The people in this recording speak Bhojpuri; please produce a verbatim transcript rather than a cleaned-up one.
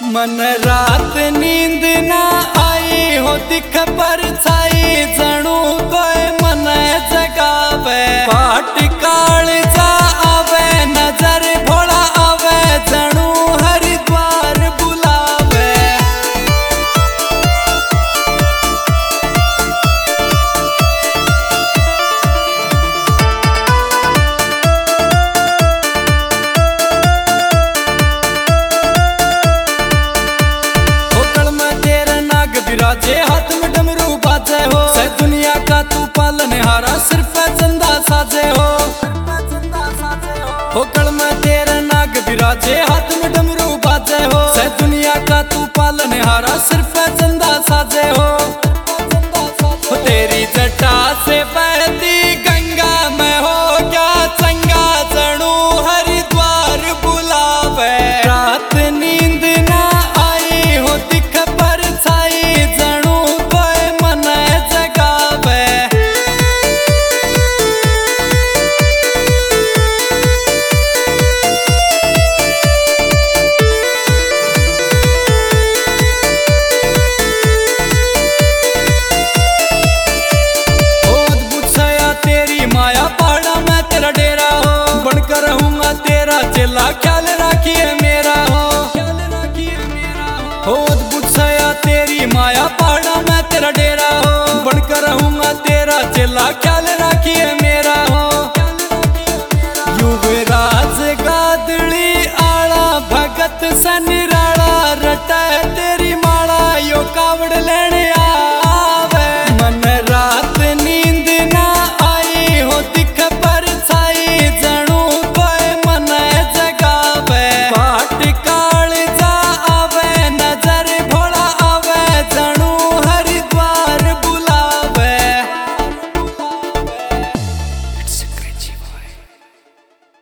मन रात नींद ना आई हो दिख पर छाई जणू कोई मन जगावे पाट काल जा आवे नजर भोला आवे जणू हरिद्वार बुलावे। विराजे हाथ में डमरू बाजे हो से दुनिया का तू पालनहारा सिर्फ चंदा साजे हो। हो कल में तेरे नाग विराजे हाथ में डमरू बाजे हो से दुनिया का तू पालनहारा सिर्फ चंदा साजे हो। हो तेरी जटा से बहती गंगा में हो क्या चंगा जणू हरिद्वार बुलावे। रात नींद ना आई हो दिख पर छाई जणू कोई मन जगावे। चेला ख्याल राखिए मेरा हो हो अद्भुत सया तेरी माया पहाड़ा मैं तेरा डेरा हो बनकर रहूंगा तेरा चेला ख्याल राखिए मेरा हो। युवराज गादड़ी आला भगत सनिरा